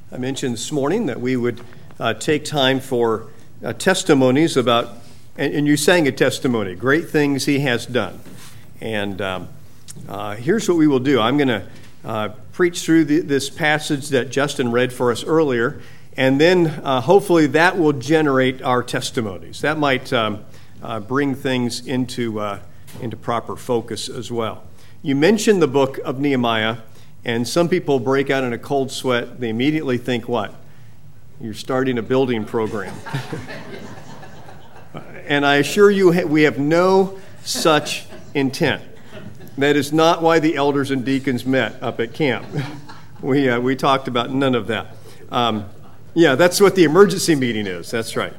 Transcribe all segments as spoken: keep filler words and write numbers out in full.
I mentioned this morning that we would uh, take time for uh, testimonies about, and, and you sang a testimony, great things he has done. And um, uh, here's what we will do. I'm going to uh, preach through the, this passage that Justin read for us earlier, and then uh, hopefully that will generate our testimonies. That might um, uh, bring things into, uh, into proper focus as well. You mentioned the book of Nehemiah, and some people break out in a cold sweat. They immediately think, what? You're starting a building program. And I assure you, we have no such intent. That is not why the elders and deacons met up at camp. We uh, we talked about none of that. Um, yeah, that's what the emergency meeting is. That's right.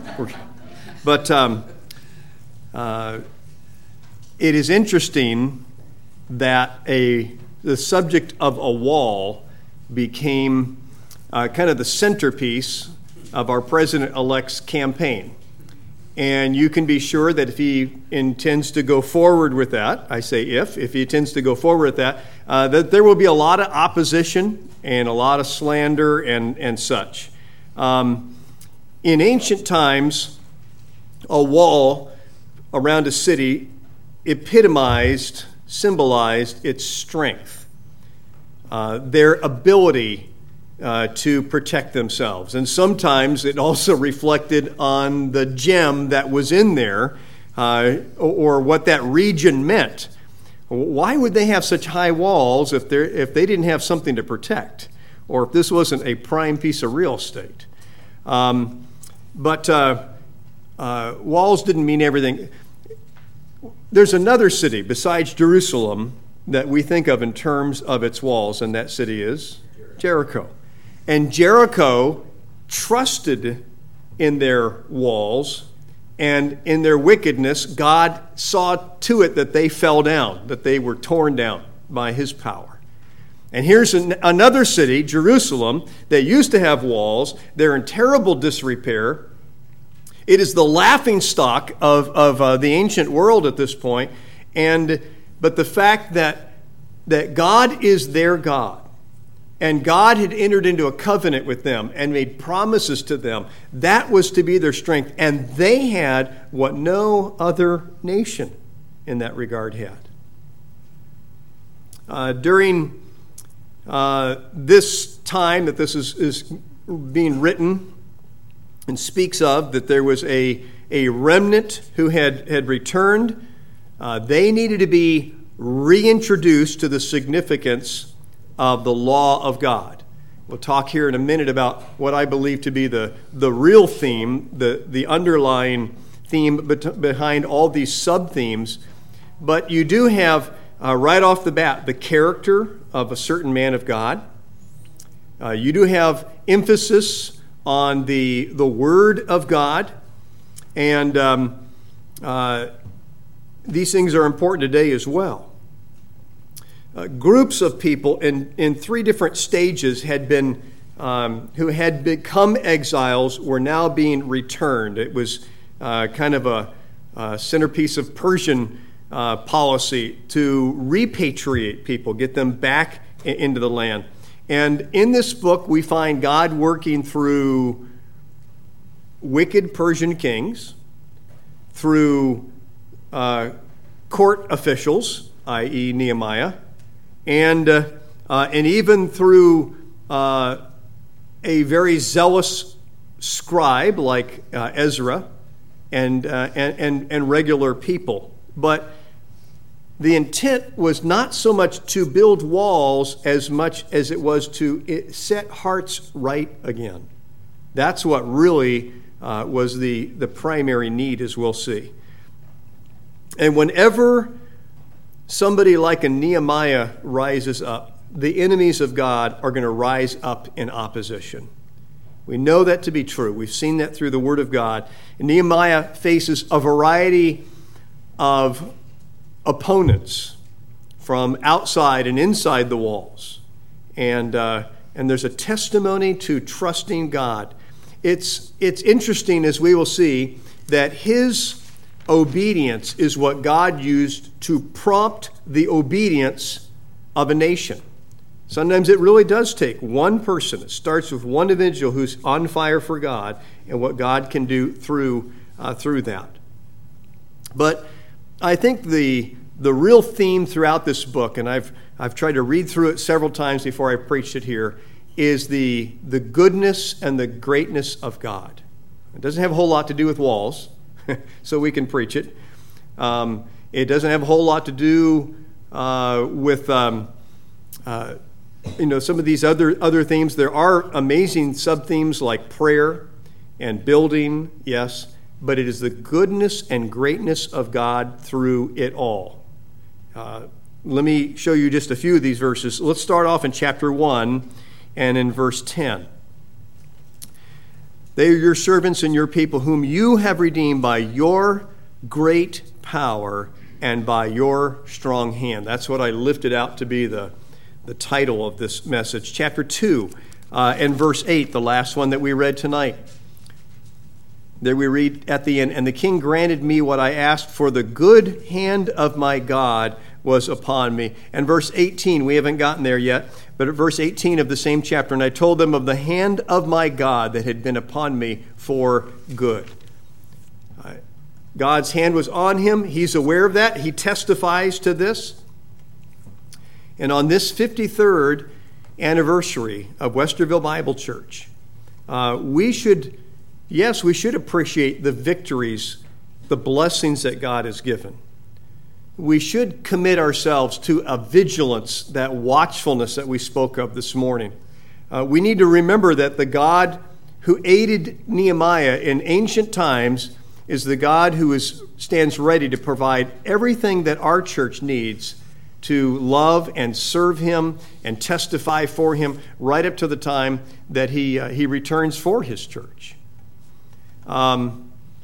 But um, uh, it is interesting that a the subject of a wall became uh, kind of the centerpiece of our president-elect's campaign. And you can be sure that if he intends to go forward with that, I say if, if he intends to go forward with that, uh, that there will be a lot of opposition and a lot of slander and, and such. Um, in ancient times, a wall around a city epitomized, symbolized its strength, uh, their ability uh, to protect themselves. And sometimes it also reflected on the gem that was in there, uh, or, or what that region meant. Why would they have such high walls if, if they didn't have something to protect, or if this wasn't a prime piece of real estate? Um, but uh, uh, walls didn't mean everything. There's another city besides Jerusalem that we think of in terms of its walls, and that city is Jericho. And Jericho trusted in their walls, and in their wickedness, God saw to it that they fell down, that they were torn down by his power. And here's an, another city, Jerusalem, that used to have walls. They're in terrible disrepair. It is the laughingstock of, of uh, the ancient world at this point. And but the fact that that God is their God, and God had entered into a covenant with them and made promises to them, that was to be their strength. And they had what no other nation in that regard had. Uh, during uh, this time that this is, is being written, and speaks of that there was a, a remnant who had, had returned. Uh, they needed to be reintroduced to the significance of the law of God. We'll talk here in a minute about what I believe to be the, the real theme, the, the underlying theme behind all these sub-themes. But you do have, uh, right off the bat, the character of a certain man of God. Uh, you do have emphasis on the the Word of God, and um, uh, these things are important today as well. Uh, groups of people in, in three different stages had been, um, who had become exiles, were now being returned. It was uh, kind of a, a centerpiece of Persian uh, policy to repatriate people, get them back in, into the land. And in this book, we find God working through wicked Persian kings, through uh, court officials, that is. Nehemiah, and uh, uh, and even through uh, a very zealous scribe like uh, Ezra, and, uh, and and and regular people. But the intent was not so much to build walls as much as it was to set hearts right again. That's what really uh, was the, the primary need, as we'll see. And whenever somebody like a Nehemiah rises up, the enemies of God are going to rise up in opposition. We know that to be true. We've seen that through the Word of God. And Nehemiah faces a variety of opponents from outside and inside the walls. And uh, and there's a testimony to trusting God. It's it's interesting, as we will see, that his obedience is what God used to prompt the obedience of a nation. Sometimes it really does take one person. It starts with one individual who's on fire for God and what God can do through uh, through that. But I think the the real theme throughout this book, and I've I've tried to read through it several times before I preached it here, is the the goodness and the greatness of God. It doesn't have a whole lot to do with walls, so we can preach it. Um, it doesn't have a whole lot to do uh, with um, uh, you know some of these other other themes. There are amazing sub-themes like prayer and building, yes, but it is the goodness and greatness of God through it all. Uh, let me show you just a few of these verses. Let's start off in chapter one and in verse ten. They are your servants and your people, whom you have redeemed by your great power and by your strong hand. That's what I lifted out to be the, the title of this message. Chapter two uh, and verse eight, the last one that we read tonight. There we read at the end, and the king granted me what I asked, for the good hand of my God was upon me. And verse eighteen, we haven't gotten there yet, but at verse eighteen of the same chapter, and I told them of the hand of my God that had been upon me for good. Uh, God's hand was on him. He's aware of that. He testifies to this. And on this fifty-third anniversary of Westerville Bible Church, uh, we should, yes, we should appreciate the victories, the blessings that God has given. We should commit ourselves to a vigilance, that watchfulness that we spoke of this morning. Uh, we need to remember that the God who aided Nehemiah in ancient times is the God who is, stands ready to provide everything that our church needs to love and serve him and testify for him right up to the time that he, uh, he returns for his church. Um,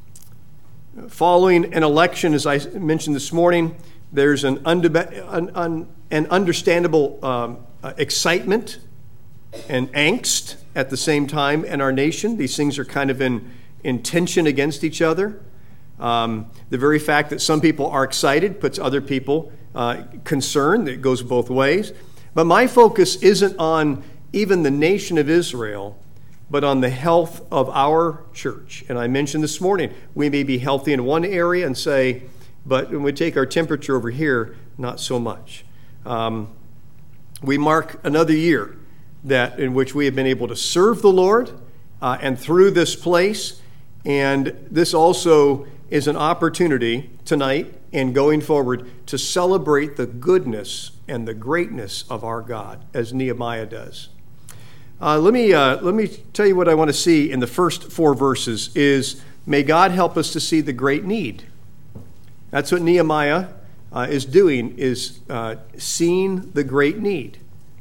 Following an election, as I mentioned this morning, there's an, undeb- an, un- an understandable um, uh, excitement and angst at the same time in our nation. These things are kind of in, in tension against each other. Um, the very fact that some people are excited puts other people uh, concerned. It goes both ways. But my focus isn't on even the nation of Israel, but on the health of our church. And I mentioned this morning, we may be healthy in one area and say, but when we take our temperature over here, not so much. Um, we mark another year that in which we have been able to serve the Lord uh, and through this place. And this also is an opportunity tonight and going forward to celebrate the goodness and the greatness of our God, as Nehemiah does. Uh, let me uh, let me tell you what I want to see in the first four verses is, may God help us to see the great need. That's what Nehemiah uh, is doing, is uh, seeing the great need.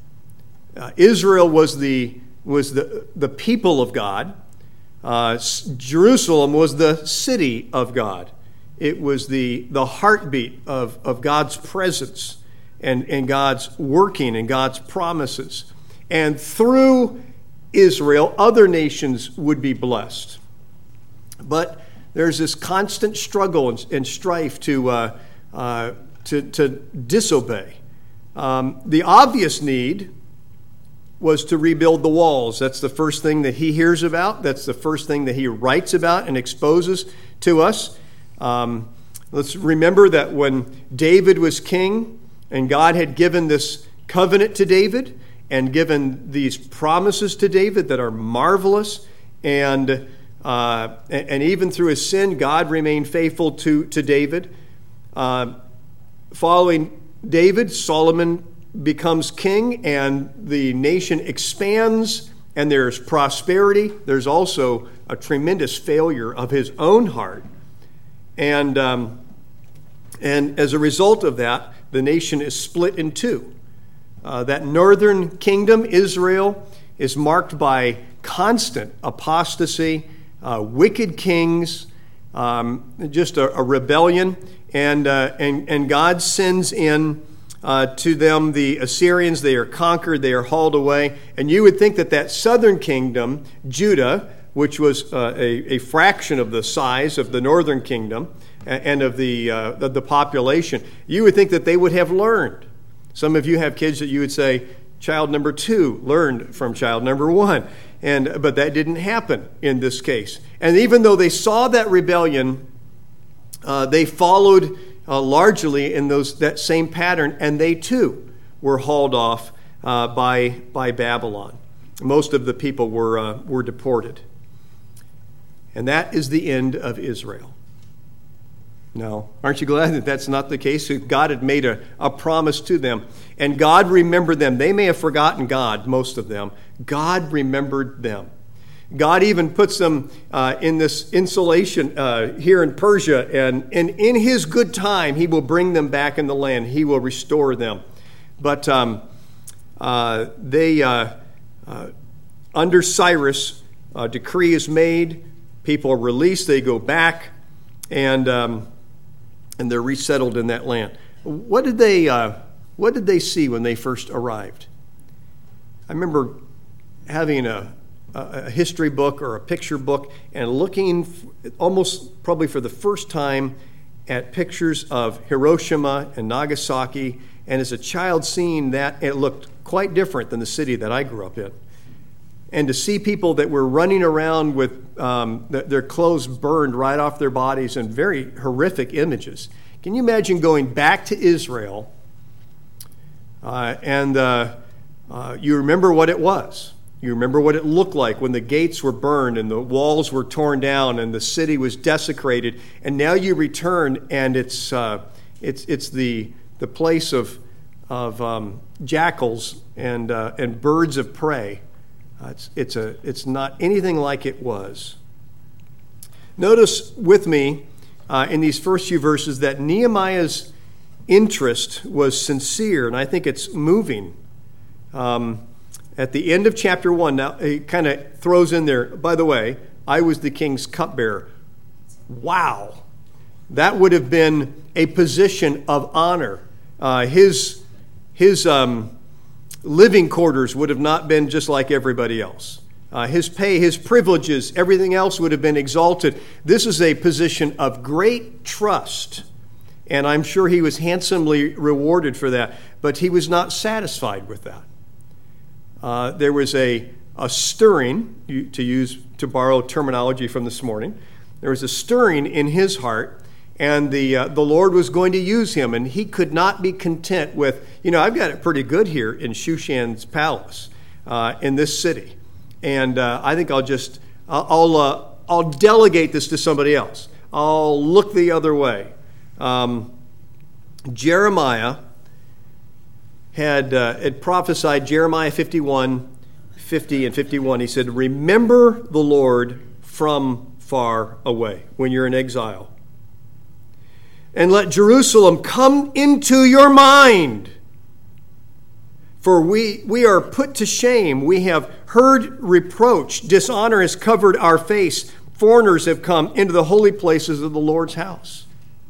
Uh, Israel was the was the, the people of God. Uh, Jerusalem was the city of God. It was the, the heartbeat of, of God's presence and, and God's working and God's promises. And through Israel, other nations would be blessed. But there's this constant struggle and, and strife to, uh, uh, to, to disobey. Um, the obvious need was to rebuild the walls. That's the first thing that he hears about. That's the first thing that he writes about and exposes to us. Um, let's remember that when David was king and God had given this covenant to David, and given these promises to David that are marvelous, and uh, and even through his sin, God remained faithful to, to David. Uh, following David, Solomon becomes king, and the nation expands, and there's prosperity. There's also a tremendous failure of his own heart. And, um, and as a result of that, the nation is split in two. Uh, that northern kingdom, Israel, is marked by constant apostasy, uh, wicked kings, um, just a, a rebellion, and, uh, and and God sends in uh, to them the Assyrians. They are conquered, they are hauled away, and you would think that that southern kingdom, Judah, which was uh, a, a fraction of the size of the northern kingdom and of the, uh, of the population, you would think that they would have learned. Some of you have kids that you would say, child number two learned from child number one. And, but that didn't happen in this case. And even though they saw that rebellion, uh, they followed uh, largely in those that same pattern, and they too were hauled off uh, by, by Babylon. Most of the people were, uh, were deported. And that is the end of Israel. Now, aren't you glad that that's not the case? God had made a, a promise to them, and God remembered them. They may have forgotten God, most of them. God remembered them. God even puts them uh, in this insulation uh, here in Persia, and, and in his good time, he will bring them back in the land. He will restore them. But um, uh, they, uh, uh, under Cyrus, a decree is made. People are released. They go back, and um, and they're resettled in that land. What did they uh, What did they see when they first arrived? I remember having a, a history book or a picture book and looking f- almost probably for the first time at pictures of Hiroshima and Nagasaki. And as a child seeing that, it looked quite different than the city that I grew up in. And to see people that were running around with um, th- their clothes burned right off their bodies and very horrific images. Can you imagine going back to Israel uh, and uh, uh, you remember what it was? You remember what it looked like when the gates were burned and the walls were torn down and the city was desecrated. And now you return and it's uh, it's it's the the place of of um, jackals and uh, and birds of prey. Uh, it's, it's, a, it's not anything like it was. Notice with me uh, in these first few verses that Nehemiah's interest was sincere, and I think it's moving. Um, at the end of chapter one, now he kind of throws in there, by the way, I was the king's cupbearer. Wow. That would have been a position of honor. Uh, his his um, living quarters would have not been just like everybody else. Uh, his pay, his privileges, everything else would have been exalted. This is a position of great trust, and I'm sure he was handsomely rewarded for that, but he was not satisfied with that. Uh, there was a, a stirring, to use, to borrow terminology from this morning, there was a stirring in his heart, and the uh, the Lord was going to use him, and he could not be content with, you know, I've got it pretty good here in Shushan's palace, uh, in this city, and uh, I think I'll just I'll I'll, uh, I'll delegate this to somebody else. I'll look the other way. Um, Jeremiah had uh, had prophesied Jeremiah fifty-one, fifty and fifty-one. He said, "Remember the Lord from far away when you're in exile. And let Jerusalem come into your mind. For we, we are put to shame. We have heard reproach. Dishonor has covered our face. Foreigners have come into the holy places of the Lord's house."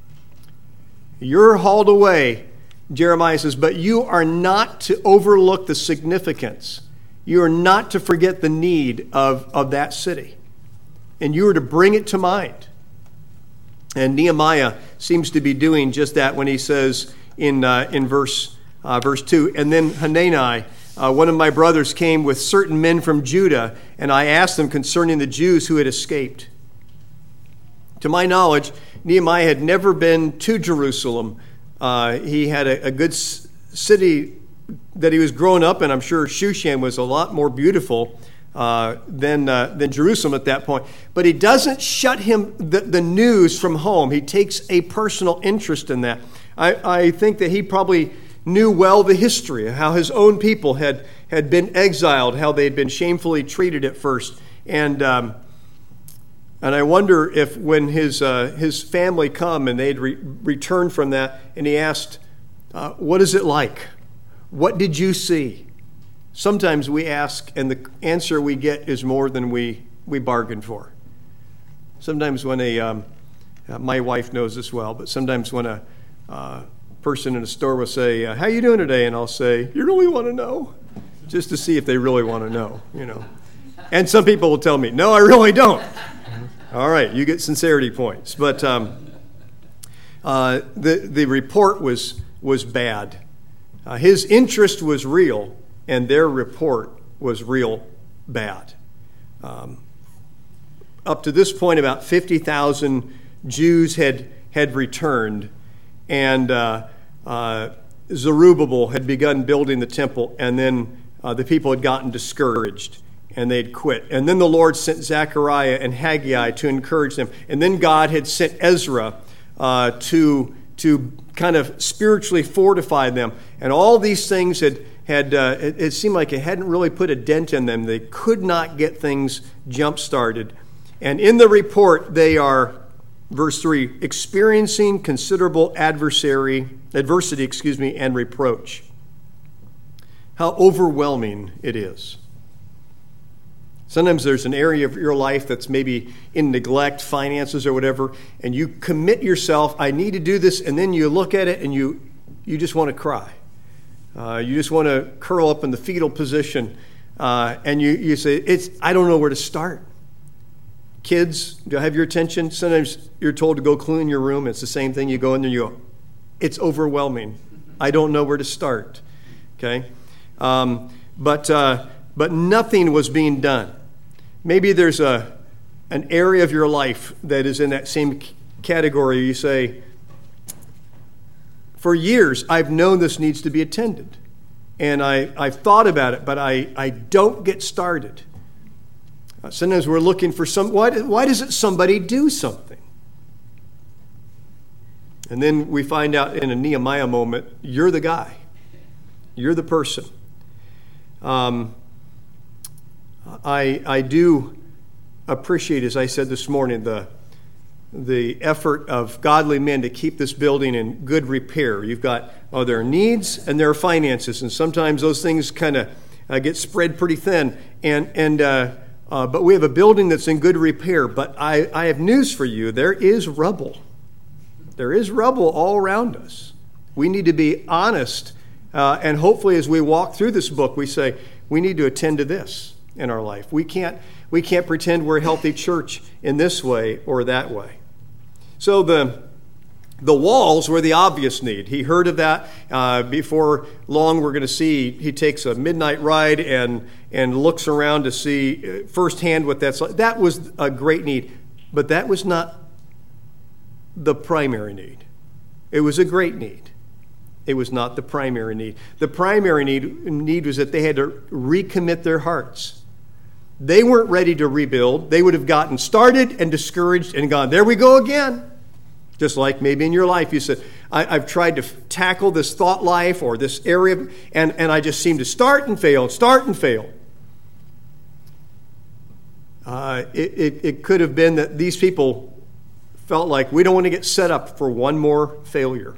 You're hauled away, Jeremiah says, but you are not to overlook the significance. You are not to forget the need of, of that city. And you are to bring it to mind. And Nehemiah seems to be doing just that when he says in uh, in verse uh, verse two, "And then Hanani, uh, one of my brothers, came with certain men from Judah, and I asked them concerning the Jews who had escaped." To my knowledge, Nehemiah had never been to Jerusalem. Uh, he had a, a good s- city that he was growing up in. I'm sure Shushan was a lot more beautiful Uh, than uh, than Jerusalem at that point. But he doesn't shut him the, the news from home. He takes a personal interest in that. I, I think that he probably knew well the history of how his own people had, had been exiled, how they had been shamefully treated at first. And um, and I wonder if when his uh, his family come and they'd re- returned from that, and he asked, uh, "What is it like? What did you see?" Sometimes we ask, and the answer we get is more than we, we bargained for. Sometimes when a, um, uh, my wife knows this well, but sometimes when a uh, person in a store will say, uh, "How you doing today?" And I'll say, "You really want to know?" Just to see if they really want to know, you know. And some people will tell me, "No, I really don't." All right, you get sincerity points. But um, uh, the, the report was, was bad. Uh, his interest was real, and their report was real bad. Um, up to this point, about fifty thousand Jews had, had returned, and uh, uh, Zerubbabel had begun building the temple, and then uh, the people had gotten discouraged, and they'd quit. And then the Lord sent Zechariah and Haggai to encourage them. And then God had sent Ezra uh, to, to kind of spiritually fortify them. And all these things had, had uh, it, it seemed like it hadn't really put a dent in them. They could not get things jump-started. And in the report, they are, verse three, experiencing considerable adversary, adversity, excuse me, and reproach. How overwhelming it is. Sometimes there's an area of your life that's maybe in neglect, finances or whatever, and you commit yourself, I need to do this, and then you look at it and you you just want to cry. Uh, you just want to curl up in the fetal position, uh, and you, you say, "It's I don't know where to start." Kids, do I have your attention? Sometimes you're told to go clean your room. It's the same thing. You go in there and you go, it's overwhelming. I don't know where to start. Okay? Um, but uh, but nothing was being done. Maybe there's a an area of your life that is in that same category. You say, for years, I've known this needs to be attended. And I, I've thought about it, but I, I don't get started. Uh, sometimes we're looking for some, why, why doesn't somebody do something? And then we find out in a Nehemiah moment, you're the guy. You're the person. Um, I, I do appreciate, as I said this morning, the, the effort of godly men to keep this building in good repair. You've got, oh, there are needs and there are finances, and sometimes those things kind of uh, get spread pretty thin. And, and uh, uh, but we have a building that's in good repair. But I, I have news for you. There is rubble. There is rubble all around us. We need to be honest, uh, and hopefully as we walk through this book, we say, we need to attend to this in our life. We can't, we can't pretend we're a healthy church in this way or that way. So the the walls were the obvious need. He heard of that. Uh, before long, we're going to see he takes a midnight ride and and looks around to see firsthand what that's like. That was a great need, but that was not the primary need. It was a great need. It was not the primary need. The primary need, need was that they had to recommit their hearts. They weren't ready to rebuild. They would have gotten started and discouraged and gone, there we go again. Just like maybe in your life you said, I, I've tried to f- tackle this thought life or this area, and, and I just seem to start and fail, and start and fail. Uh, it, it, it could have been that these people felt like we don't want to get set up for one more failure.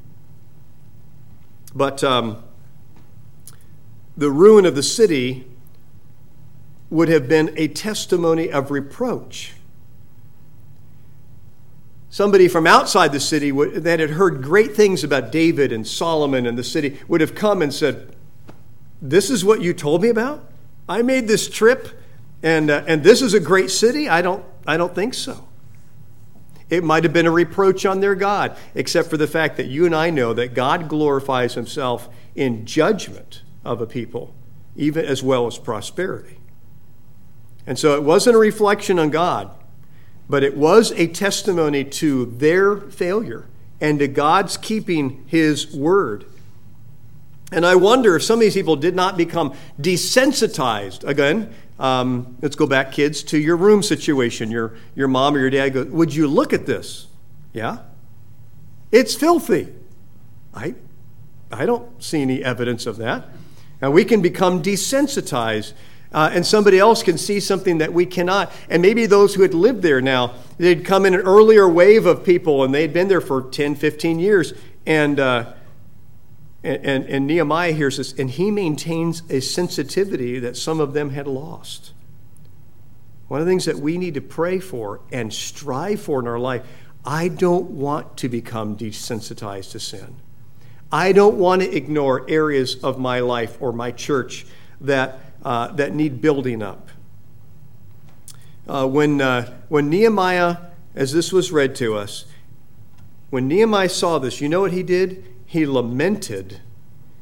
But um, the ruin of the city would have been a testimony of reproach. Somebody from outside the city would, that had heard great things about David and Solomon and the city would have come and said, this is what you told me about? I made this trip, and uh, and this is a great city? I don't I don't think so. It might have been a reproach on their God, except for the fact that you and I know that God glorifies himself in judgment of a people, even as well as prosperity. And so it wasn't a reflection on God, but it was a testimony to their failure and to God's keeping his word. And I wonder if some of these people did not become desensitized. Again, um, let's go back, kids, to your room situation. Your, your mom or your dad goes, would you look at this? Yeah? It's filthy. I, I don't see any evidence of that. Now, we can become desensitized. Uh, and somebody else can see something that we cannot. And maybe those who had lived there now, they'd come in an earlier wave of people, and they'd been there for ten, fifteen years. And, uh, and, and, and Nehemiah hears this, and he maintains a sensitivity that some of them had lost. One of the things that we need to pray for and strive for in our life, I don't want to become desensitized to sin. I don't want to ignore areas of my life or my church that Uh, that need building up. Uh, when, uh, when Nehemiah, as this was read to us, when Nehemiah saw this, you know what he did? He lamented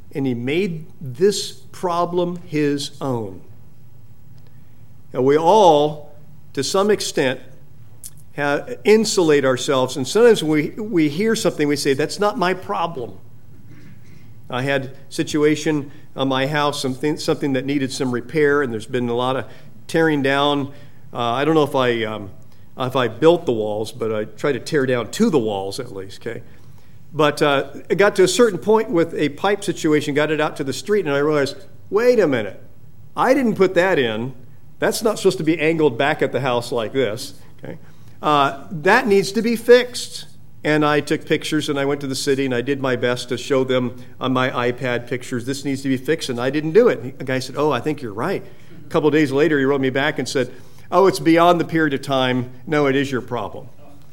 and he made this problem his own. And we all, to some extent, have, insulate ourselves. And sometimes when we, we hear something, we say, that's not my problem. I had a situation on my house, something, something that needed some repair, and there's been a lot of tearing down. Uh, I don't know if I um, if I built the walls, but I tried to tear down to the walls at least, okay? But uh, it got to a certain point with a pipe situation, got it out to the street, and I realized, wait a minute, I didn't put that in. That's not supposed to be angled back at the house like this, okay? Uh, that needs to be fixed. And I took pictures, and I went to the city, and I did my best to show them on my iPad pictures, this needs to be fixed, and I didn't do it. The guy said, oh, I think you're right. A couple of days later, he wrote me back and said, oh, it's beyond the period of time. No, it is your problem.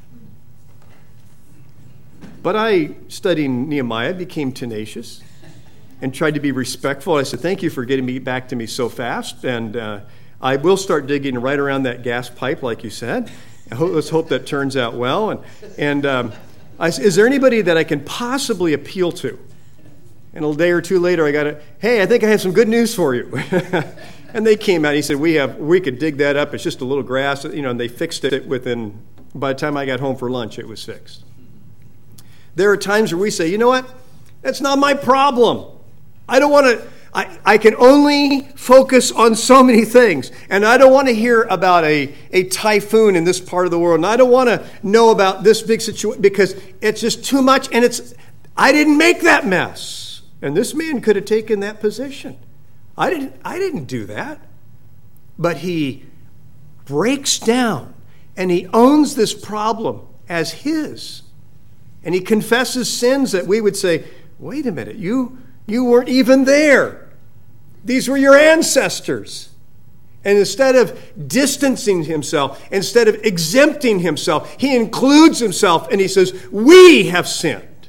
But I, studying Nehemiah, became tenacious and tried to be respectful. I said, thank you for getting me back to me so fast, and uh, I will start digging right around that gas pipe, like you said. Let's hope that turns out well. And, and um, I said, is there anybody that I can possibly appeal to? And a day or two later, I got a, hey, I think I have some good news for you. And they came out. He said, we have, we could dig that up. It's just a little grass, you know. And they fixed it within. By the time I got home for lunch, it was fixed. There are times where we say, you know what? That's not my problem. I don't want to. I, I can only focus on so many things. And I don't want to hear about a, a typhoon in this part of the world. And I don't want to know about this big situation because it's just too much. And it's, I didn't make that mess. And this man could have taken that position. I didn't, I didn't do that. But he breaks down and he owns this problem as his. And he confesses sins that we would say, wait a minute, you, you weren't even there. These were your ancestors. And instead of distancing himself, instead of exempting himself, he includes himself and he says, we have sinned.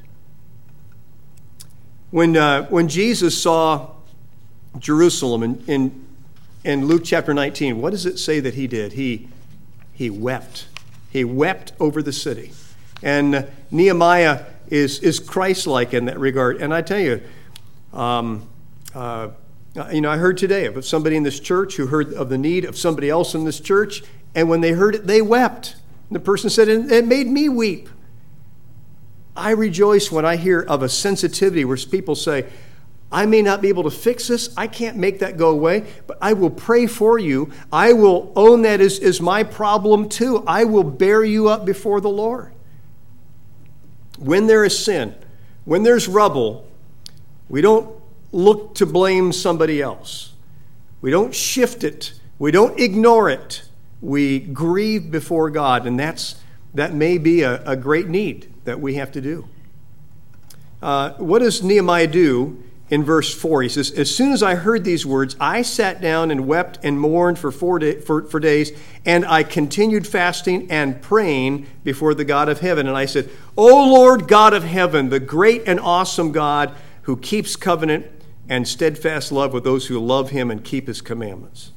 When, uh, when Jesus saw Jerusalem in, in, in Luke chapter nineteen, what does it say that he did? He, he wept. He wept over the city. And uh, Nehemiah is, is Christ-like in that regard. And I tell you, um, uh, You know, I heard today of somebody in this church who heard of the need of somebody else in this church, and when they heard it, they wept. And the person said, it made me weep. I rejoice when I hear of a sensitivity where people say, I may not be able to fix this, I can't make that go away, but I will pray for you. I will own that as, as my problem too. I will bear you up before the Lord. When there is sin, when there's rubble, we don't look to blame somebody else. We don't shift it. We don't ignore it. We grieve before God, and that's that may be a, a great need that we have to do. Uh, what does Nehemiah do in verse four? He says, as soon as I heard these words, I sat down and wept and mourned for four day, for, for days, and I continued fasting and praying before the God of heaven. And I said, O Lord God of heaven, the great and awesome God who keeps covenant and steadfast love with those who love him and keep his commandments.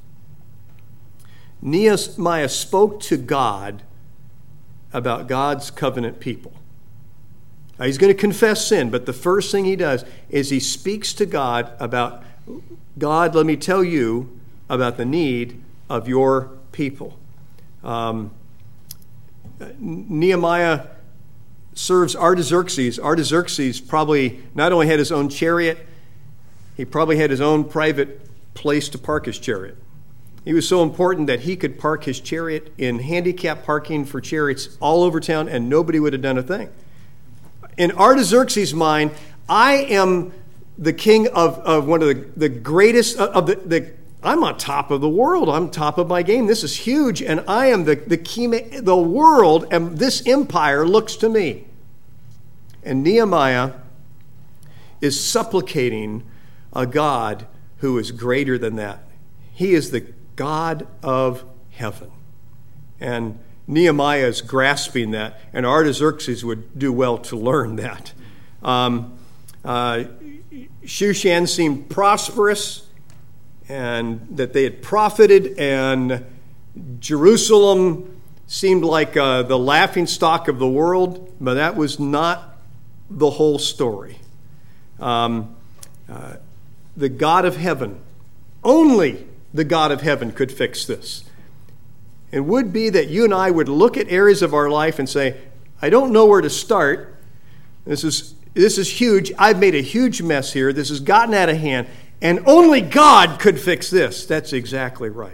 Nehemiah spoke to God about God's covenant people. Now, he's going to confess sin, but the first thing he does is he speaks to God about, God, let me tell you about the need of your people. Um, Nehemiah serves Artaxerxes. Artaxerxes probably not only had his own chariot, he probably had his own private place to park his chariot. He was so important that he could park his chariot in handicap parking for chariots all over town, and nobody would have done a thing. In Artaxerxes' mind, I am the king of, of one of the, the greatest, of the, the, I'm on top of the world. I'm top of my game. This is huge, and I am the, the key, the world, and this empire looks to me. And Nehemiah is supplicating a God who is greater than that. He is the God of heaven. And Nehemiah is grasping that, and Artaxerxes would do well to learn that. Um, uh, Shushan seemed prosperous, and that they had profited, and Jerusalem seemed like uh, the laughingstock of the world, but that was not the whole story. Um, Uh, the God of heaven, only the God of heaven could fix this. It would be that you and I would look at areas of our life and say, I don't know where to start. This is, this is huge. I've made a huge mess here. This has gotten out of hand. And only God could fix this. That's exactly right.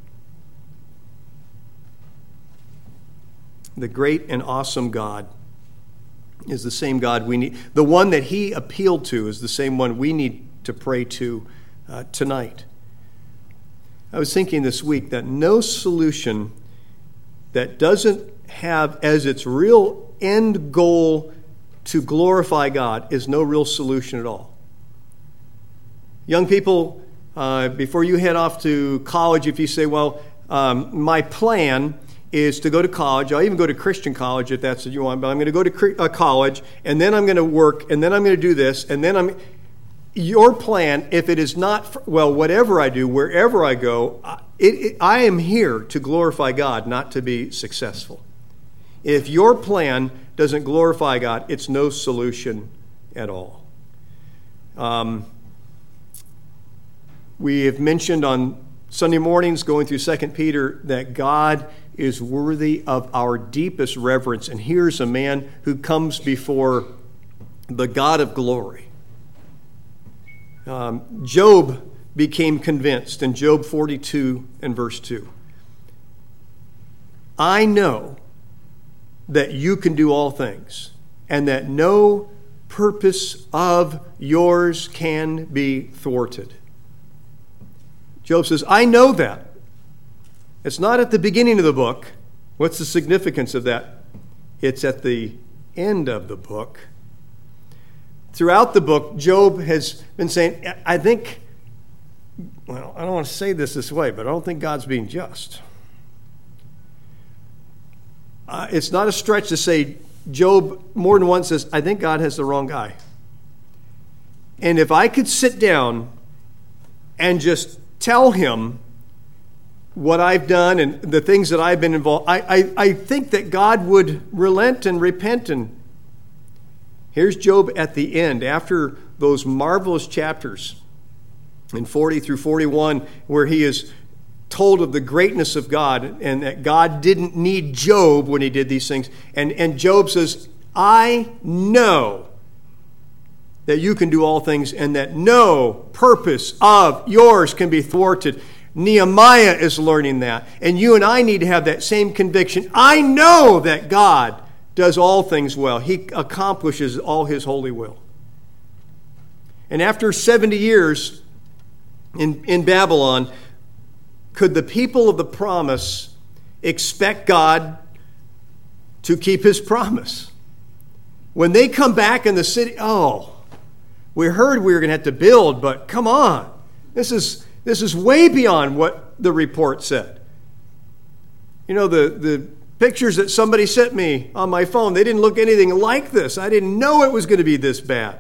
The great and awesome God is the same God we need. The one that he appealed to is the same one we need to pray to uh, tonight. I was thinking this week that no solution that doesn't have as its real end goal to glorify God is no real solution at all. Young people, uh, before you head off to college, if you say, well, um, my plan is to go to college. I'll even go to Christian college if that's what you want, but I'm going to go to uh, college, and then I'm going to work, and then I'm going to do this, and then I'm... Your plan, if it is not, well, whatever I do, wherever I go, it, it, I am here to glorify God, not to be successful. If your plan doesn't glorify God, it's no solution at all. Um, we have mentioned on Sunday mornings going through Second Peter that God is worthy of our deepest reverence. And here's a man who comes before the God of glory. Um, Job became convinced in Job forty-two and verse two. I know that you can do all things, and that no purpose of yours can be thwarted. Job says, I know that. It's not at the beginning of the book. What's the significance of that? It's at the end of the book. Throughout the book, Job has been saying, I think, well, I don't want to say this this way, but I don't think God's being just. Uh, it's not a stretch to say Job more than once says, I think God has the wrong guy. And if I could sit down and just tell him what I've done and the things that I've been involved, I, I, I think that God would relent and repent. And here's Job at the end, after those marvelous chapters in forty through forty-one, where he is told of the greatness of God and that God didn't need Job when he did these things. And, and Job says, I know that you can do all things and that no purpose of yours can be thwarted. Nehemiah is learning that. And you and I need to have that same conviction. I know that God does all things well. He accomplishes all his holy will. And after seventy years in, in Babylon, could the people of the promise expect God to keep his promise? When they come back in the city, oh, we heard we were going to have to build, but come on. This is this is way beyond what the report said. You know, the, the pictures that somebody sent me on my phone, they didn't look anything like this. I didn't know it was going to be this bad.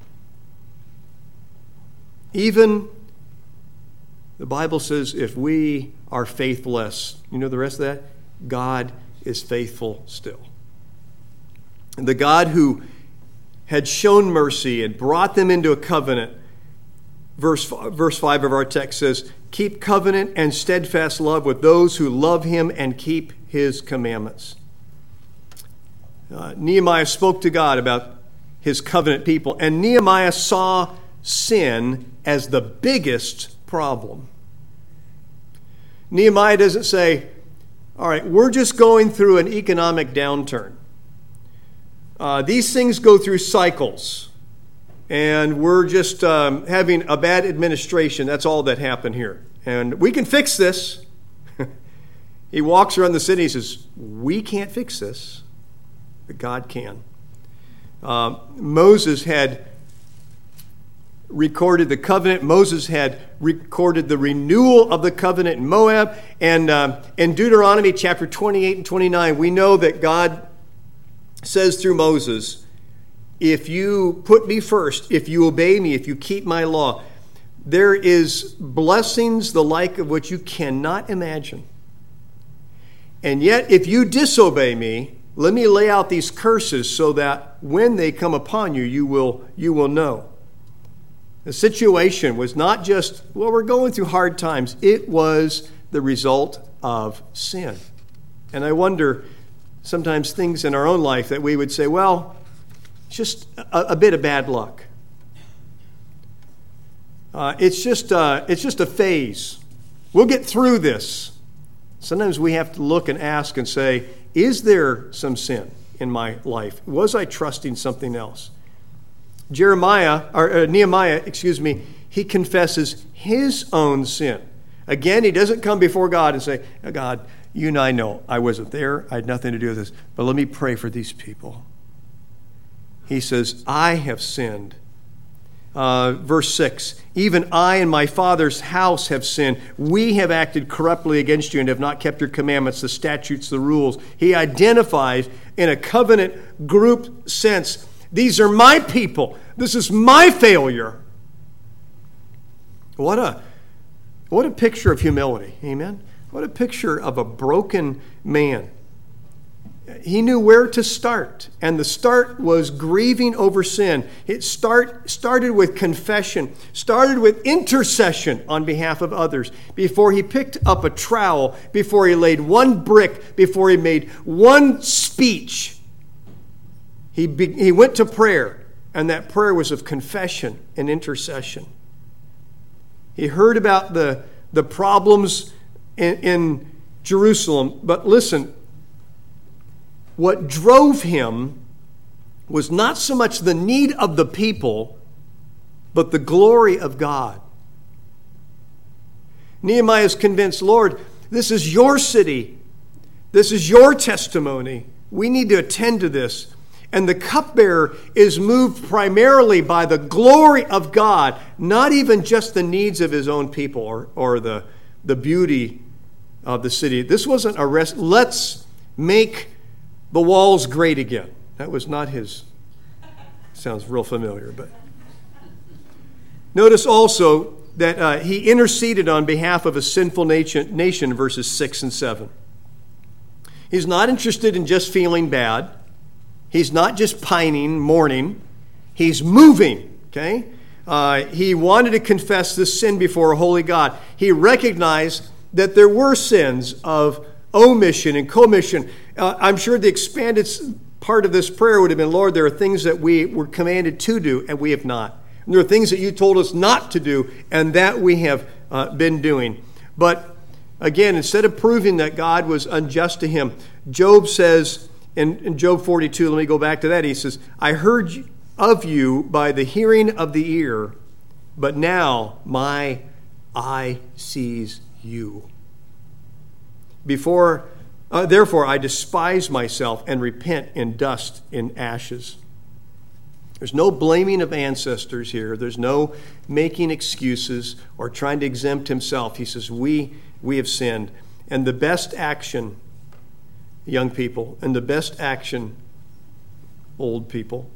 Even the Bible says if we are faithless, you know the rest of that? God is faithful still. And the God who had shown mercy and brought them into a covenant, verse, verse five of our text says, keep covenant and steadfast love with those who love him and keep his commandments. Uh, Nehemiah spoke to God about his covenant people, and Nehemiah saw sin as the biggest problem. Nehemiah doesn't say, all right, we're just going through an economic downturn. Uh, these things go through cycles, and we're just um, having a bad administration. That's all that happened here. And we can fix this. He walks around the city and says, we can't fix this, but God can. Uh, Moses had recorded the covenant. Moses had recorded the renewal of the covenant in Moab. And uh, in Deuteronomy chapter twenty-eight and twenty-nine, we know that God says through Moses, if you put me first, if you obey me, if you keep my law, there is blessings the like of which you cannot imagine. And yet, if you disobey me, let me lay out these curses so that when they come upon you, you will, you will know. The situation was not just, well, we're going through hard times. It was the result of sin. And I wonder, sometimes things in our own life that we would say, well, it's just a, a bit of bad luck. Uh, it's just uh, it's just a phase. We'll get through this. Sometimes we have to look and ask and say, is there some sin in my life? Was I trusting something else? Jeremiah, or uh, Nehemiah, excuse me, he confesses his own sin. Again, he doesn't come before God and say, oh, God, you and I know I wasn't there. I had nothing to do with this. But let me pray for these people. He says, I have sinned. Uh, verse six, even I and my father's house have sinned. We have acted corruptly against you and have not kept your commandments, the statutes, the rules. He identifies in a covenant group sense, these are my people. This is my failure. What a, what a picture of humility. Amen? What a picture of a broken man. He knew where to start, and the start was grieving over sin. It start, started with confession, started with intercession on behalf of others. Before he picked up a trowel, before he laid one brick, before he made one speech, he, be, he went to prayer, and that prayer was of confession and intercession. He heard about the, the problems in, in Jerusalem, but listen, what drove him was not so much the need of the people, but the glory of God. Nehemiah is convinced, Lord, this is your city. This is your testimony. We need to attend to this. And the cupbearer is moved primarily by the glory of God, not even just the needs of his own people or, or the, the beauty of the city. This wasn't a rest. Let's make the walls great again. That was not his. Sounds real familiar, but notice also that uh, he interceded on behalf of a sinful nation, nation, verses six and seven. He's not interested in just feeling bad. He's not just pining, mourning. He's moving, okay? Uh, he wanted to confess this sin before a holy God. He recognized that there were sins of omission and commission. Uh, I'm sure the expanded part of this prayer would have been, Lord, there are things that we were commanded to do and we have not. And there are things that you told us not to do and that we have uh, been doing. But again, instead of proving that God was unjust to him, Job says in, in Job forty-two, let me go back to that. He says, I heard of you by the hearing of the ear, but now my eye sees you. Before, uh, therefore, I despise myself and repent in dust, in ashes. There's no blaming of ancestors here. There's no making excuses or trying to exempt himself. He says, we, we have sinned. And the best action, young people, and the best action, old people,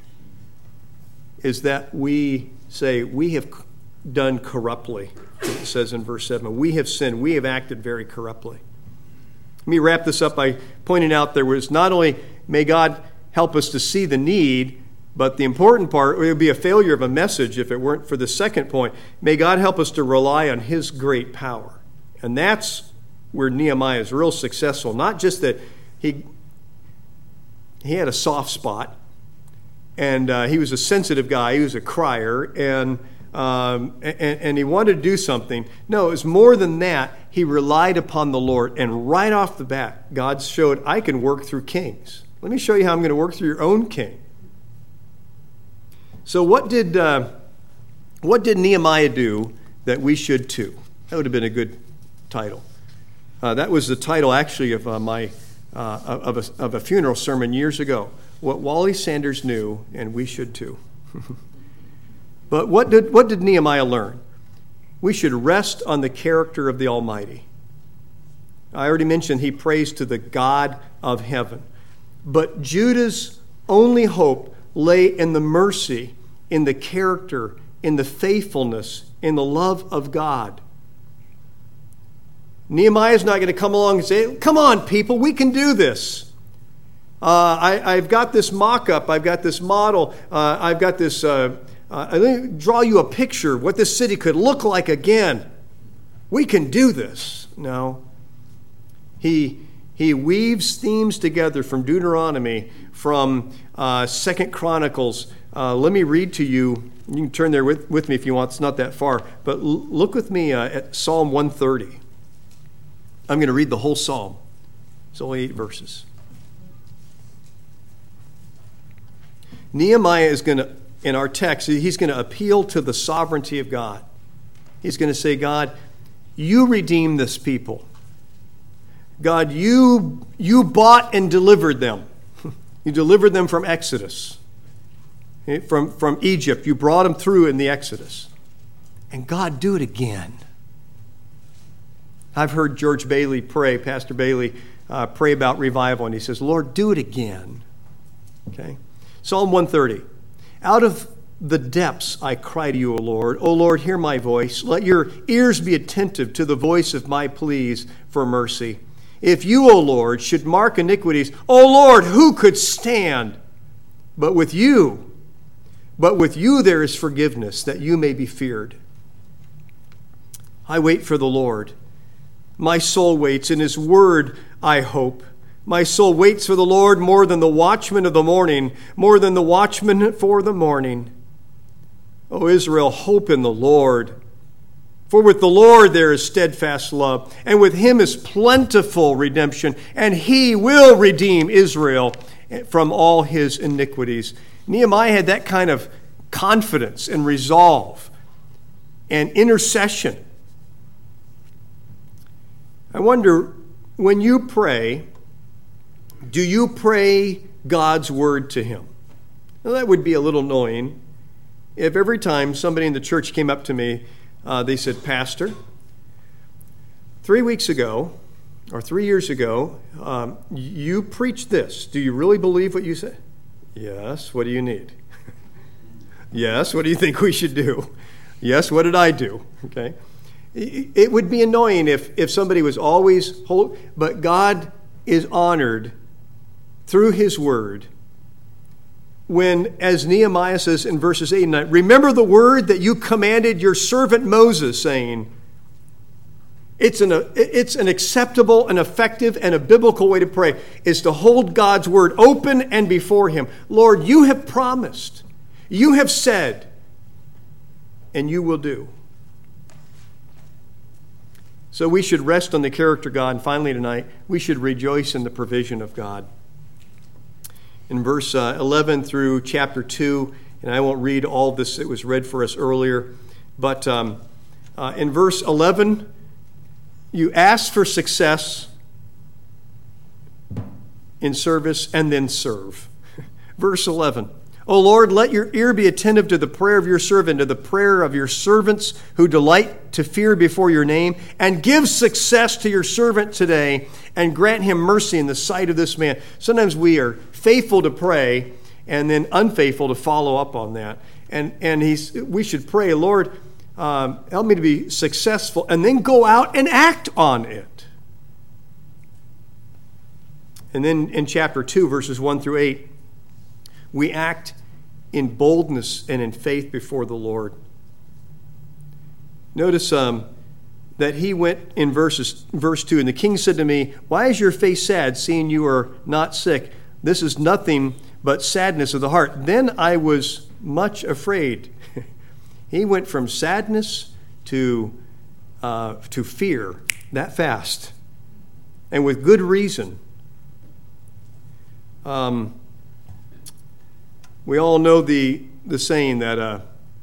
is that we say, we have done corruptly. It says in verse seven, we have sinned. We have acted very corruptly. Let me wrap this up by pointing out there was not only may God help us to see the need, but the important part, it would be a failure of a message if it weren't for the second point. May God help us to rely on his great power. And that's where Nehemiah is real successful. Not just that he, he had a soft spot, and uh, he was a sensitive guy, he was a crier, and Um, and, and he wanted to do something. No, it was more than that. He relied upon the Lord. And right off the bat, God showed, I can work through kings. Let me show you how I'm going to work through your own king. So what did, uh, what did Nehemiah do that we should too? That would have been a good title. Uh, that was the title actually of uh, my uh, of, a, of a funeral sermon years ago. What Wally Sanders knew, and we should too. But what did, what did Nehemiah learn? We should rest on the character of the Almighty. I already mentioned he prays to the God of heaven. But Judah's only hope lay in the mercy, in the character, in the faithfulness, in the love of God. Nehemiah's not going to come along and say, come on, people, we can do this. Uh, I, I've got this mock-up. I've got this model. Uh, I've got this... Uh, uh, let me draw you a picture of what this city could look like again. We can do this. No. He, he weaves themes together from Deuteronomy, from uh, Second Chronicles. Uh, let me read to you. You can turn there with, with me if you want. It's not that far. But l- look with me uh, at Psalm one thirty. I'm going to read the whole psalm. It's only eight verses. Nehemiah is going to, in our text, he's going to appeal to the sovereignty of God. He's going to say, God, you redeemed this people. God, you, you bought and delivered them. You delivered them from Exodus, from, from Egypt. You brought them through in the Exodus. And God, do it again. I've heard George Bailey pray, Pastor Bailey, uh, pray about revival, and he says, Lord, do it again. Okay? Psalm one thirty. Out of the depths I cry to you, O Lord. O Lord, hear my voice. Let your ears be attentive to the voice of my pleas for mercy. If you, O Lord, should mark iniquities, O Lord, who could stand? But with you, but with you there is forgiveness, that you may be feared. I wait for the Lord. My soul waits. In his word I hope. My soul waits for the Lord more than the watchman of the morning, more than the watchman for the morning. O Israel, hope in the Lord. For with the Lord there is steadfast love, and with him is plentiful redemption, and he will redeem Israel from all his iniquities. Nehemiah had that kind of confidence and resolve and intercession. I wonder, when you pray, do you pray God's word to him? Now, that would be a little annoying if every time somebody in the church came up to me, uh, they said, Pastor, three weeks ago or three years ago, um, you preached this. Do you really believe what you said? Yes. What do you need? Yes. What do you think we should do? Yes. What did I do? Okay. It would be annoying if, if somebody was always, holy, but God is honored through his word when, as Nehemiah says in verses eight and nine, remember the word that you commanded your servant Moses, saying, it's an, it's an acceptable, an effective, and a biblical way to pray, is to hold God's word open and before him. Lord, you have promised, you have said, and you will do. So we should rest on the character of God. And finally tonight, we should rejoice in the provision of God. In verse uh, eleven through chapter two, and I won't read all this, it was read for us earlier, but um, uh, in verse eleven, you ask for success in service and then serve. Verse eleven. O Lord, let your ear be attentive to the prayer of your servant, to the prayer of your servants who delight to fear before your name, and give success to your servant today, and grant him mercy in the sight of this man. Sometimes we are faithful to pray and then unfaithful to follow up on that. And, and he's, we should pray, Lord, um, help me to be successful, and then go out and act on it. And then in chapter two, verses one through eight, we act in boldness and in faith before the Lord. Notice um, that he went in verses, verse two, and the king said to me, why is your face sad, seeing you are not sick? This is nothing but sadness of the heart. Then I was much afraid. He went from sadness to, uh, to fear that fast, and with good reason. Um, We all know the, the saying that, uh,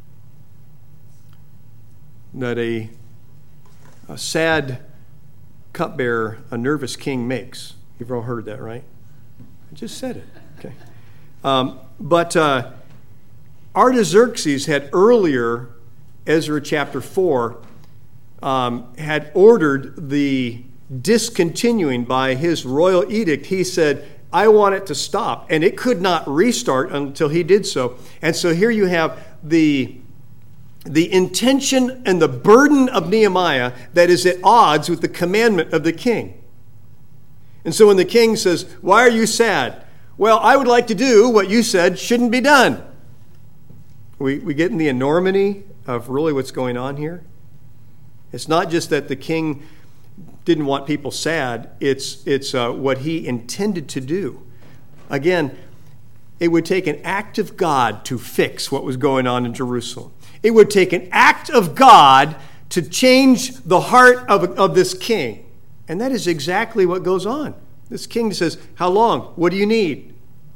that a, a sad cupbearer a nervous king makes. You've all heard that, right? I just said it. Okay. Um, but uh, Artaxerxes had earlier, Ezra chapter four, um, had ordered the discontinuing by his royal edict. He said, I want it to stop. And it could not restart until he did so. And so here you have the, the intention and the burden of Nehemiah that is at odds with the commandment of the king. And so when the king says, why are you sad? Well, I would like to do what you said shouldn't be done. we, we get in the enormity of really what's going on here. It's not just that the king didn't want people sad. It's, it's uh, what he intended to do. Again, it would take an act of God to fix what was going on in Jerusalem. It would take an act of God to change the heart of, of this king. And that is exactly what goes on. This king says, how long? What do you need?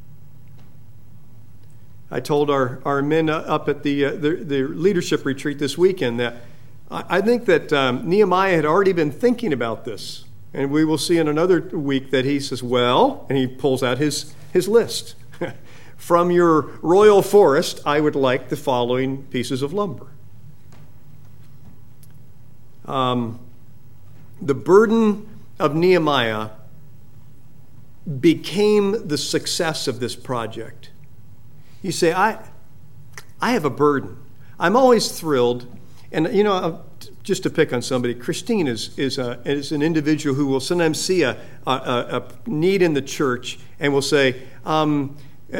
I told our, our men up at the, uh, the, the leadership retreat this weekend that I think that um, Nehemiah had already been thinking about this. And we will see in another week that he says, well, and he pulls out his, his list. From your royal forest, I would like the following pieces of lumber. Um, the burden of Nehemiah became the success of this project. You say, I, I have a burden. I'm always thrilled. And, you know, just to pick on somebody, Christine is is, a, is an individual who will sometimes see a, a, a need in the church and will say, um,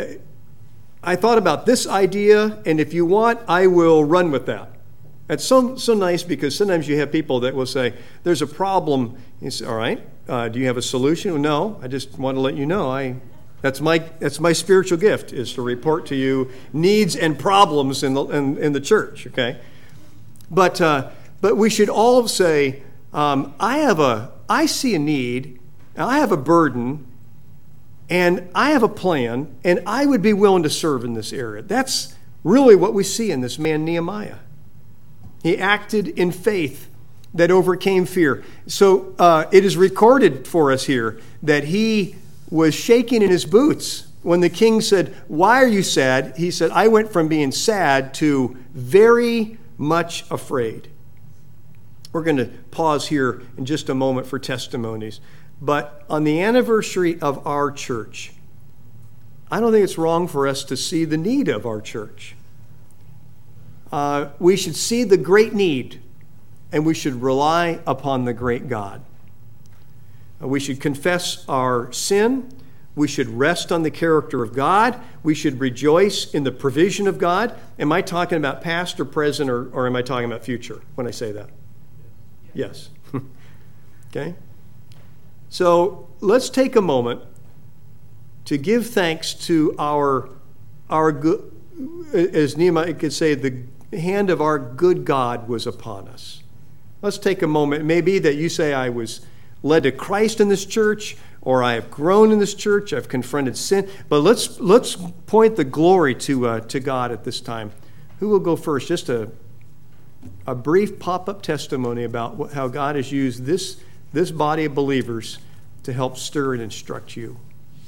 I thought about this idea, and if you want, I will run with that. It's so so nice because sometimes you have people that will say, there's a problem. You say, all right, uh, do you have a solution? Well, no, I just want to let you know. I That's my that's my spiritual gift, is to report to you needs and problems in the, in, in the church, okay? But uh, but we should all say, um, I have a I see a need, and I have a burden, and I have a plan, and I would be willing to serve in this area. That's really what we see in this man Nehemiah. He acted in faith that overcame fear. So uh, it is recorded for us here that he was shaking in his boots when the king said, why are you sad? He said, I went from being sad to very much afraid. We're going to pause here in just a moment for testimonies. But on the anniversary of our church, I don't think it's wrong for us to see the need of our church. Uh, we should see the great need, and we should rely upon the great God. Uh, we should confess our sin. We should rest on the character of God. We should rejoice in the provision of God. Am I talking about past or present, or, or am I talking about future when I say that? Yes. Okay? So let's take a moment to give thanks to our, our good, as Nehemiah could say, the hand of our good God was upon us. Let's take a moment. It may be that you say, I was led to Christ in this church, or I have grown in this church, I've confronted sin. But let's let's point the glory to uh, to God at this time. Who will go first? Just a a brief pop-up testimony about what, how God has used this this body of believers to help stir and instruct you.